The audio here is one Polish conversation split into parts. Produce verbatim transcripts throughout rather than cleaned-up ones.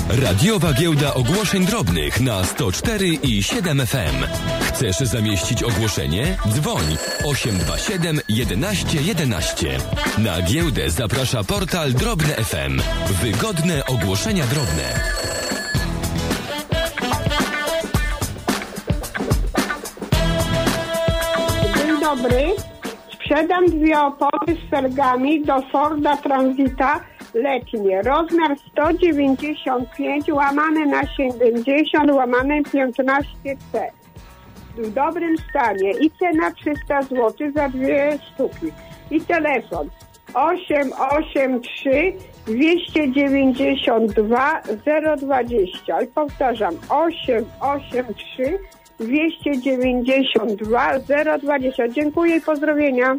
Radiowa Giełda Ogłoszeń Drobnych na sto cztery i siedem F M. Chcesz zamieścić ogłoszenie? Dzwoń osiem dwa siedem jedenaście jedenaście. Na giełdę zaprasza portal Drobne F M. Wygodne ogłoszenia drobne. Dzień dobry. Sprzedam dwie opony z felgami do Forda Transita letnie. Rozmiar sto dziewięćdziesiąt pięć łamane na siedemdziesiąt łamane piętnaście C. W dobrym stanie i cena trzysta złotych za dwie sztuki. I telefon osiem osiem trzy dwieście dziewięćdziesiąt dwa zero dwadzieścia. I powtarzam osiem osiem trzy dwieście dziewięćdziesiąt dwa zero dwadzieścia. Dziękuję i pozdrowienia.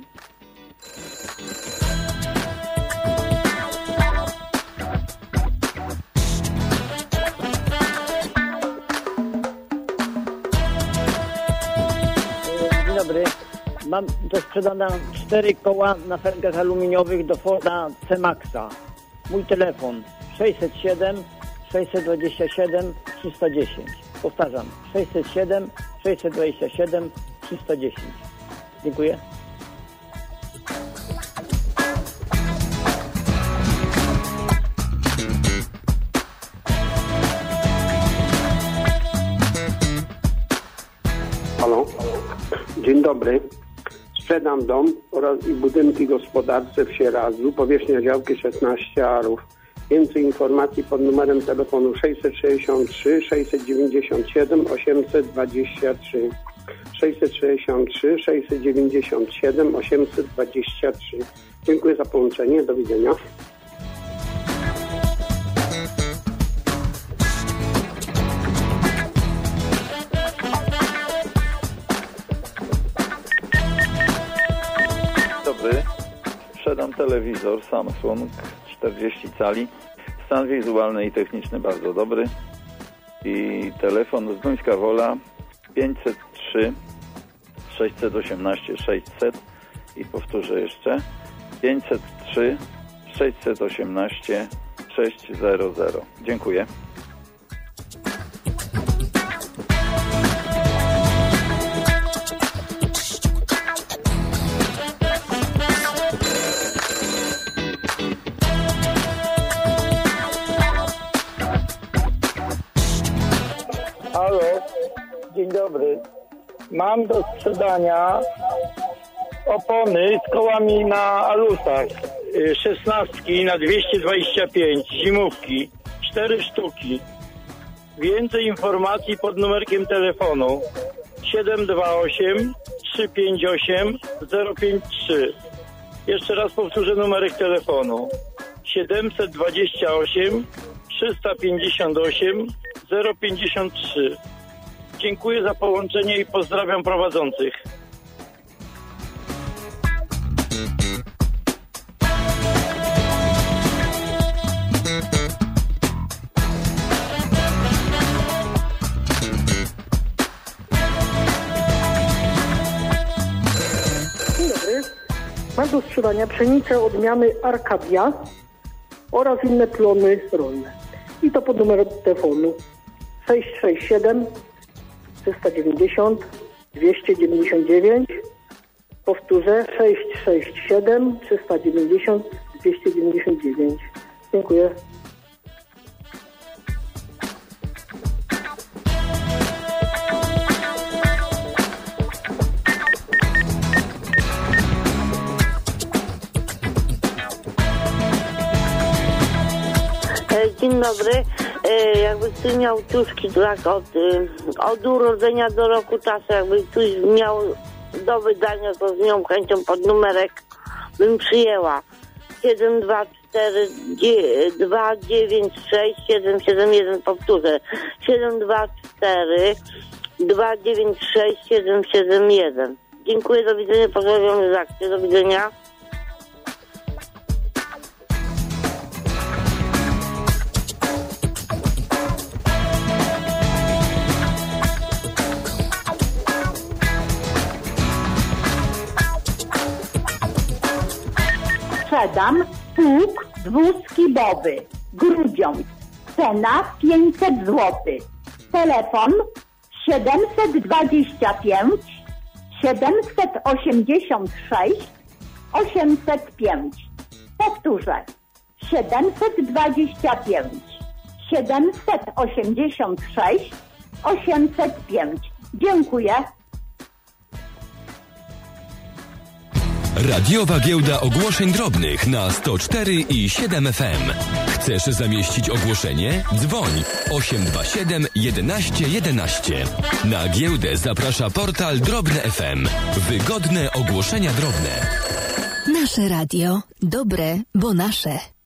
Dzień dobry. Mam do sprzedania cztery koła na felgach aluminiowych do Forda C-Maxa. Mój telefon sześćset siedem sześćset dwadzieścia siedem trzysta dziesięć. Powtarzam, sześćset siedem sześćset dwadzieścia siedem trzysta dziesięć. Dziękuję. Halo. Dzień dobry. Sprzedam dom oraz i budynki gospodarcze w Sieradzu, powierzchnia działki szesnaście arów. Więcej informacji pod numerem telefonu sześćset sześćdziesiąt trzy sześćset dziewięćdziesiąt siedem osiemset dwadzieścia trzy. sześćset sześćdziesiąt trzy sześćset dziewięćdziesiąt siedem osiemset dwadzieścia trzy. Dziękuję za połączenie. Do widzenia. Dobry. Sprzedam telewizor Samsung czterdzieści cali. Stan wizualny i techniczny bardzo dobry. I telefon z Duńska Wola pięćset trzy sześćset osiemnaście sześćset. I powtórzę jeszcze pięćset trzy sześćset osiemnaście sześćset. Dziękuję. Halo, dzień dobry. Mam do sprzedania opony z kołami na alusach. Szesnastki na dwieście dwadzieścia pięć, zimówki, cztery sztuki. Więcej informacji pod numerkiem telefonu siedem dwa osiem trzy pięć osiem zero pięć trzy. Jeszcze raz powtórzę numerek telefonu siedemset dwadzieścia osiem trzysta pięćdziesiąt osiem zero pięćdziesiąt trzy. Dziękuję za połączenie i pozdrawiam prowadzących. Dzień dobry. Mam do sprzedania pszenicę odmiany Arkadia oraz inne plony rolne. I to pod numerem telefonu sześćset sześćdziesiąt siedem trzysta dziewięćdziesiąt dwieście dziewięćdziesiąt dziewięć. Powtórzę sześćset sześćdziesiąt siedem trzysta dziewięćdziesiąt dwieście dziewięćdziesiąt dziewięć. Dziękuję. Dzień dobry. Jakby ktoś miał ciuszki tak od, od urodzenia do roku czasu, jakby ktoś miał do wydania, to z nią chęcią pod numerek bym przyjęła. siedem dwa cztery dwa dziewięć sześć siedem siedem jeden, powtórzę. siedem dwa cztery dwa dziewięć sześć siedem siedem jeden. Dziękuję, do widzenia, pozdrawiam z akcji, do widzenia. Sprzedam pług dwuskibowy, Grudziądz, cena pięćset złotych. Telefon siedemset dwadzieścia pięć siedemset osiemdziesiąt sześć osiemset pięć. Powtórzę. siedemset dwadzieścia pięć siedemset osiemdziesiąt sześć osiemset pięć. Dziękuję. Radiowa Giełda Ogłoszeń Drobnych na sto cztery i siedem F M. Chcesz zamieścić ogłoszenie? Dzwoń osiem dwa siedem jedenaście jedenaście. Na giełdę zaprasza portal Drobne F M. Wygodne ogłoszenia drobne. Nasze radio. Dobre, bo nasze.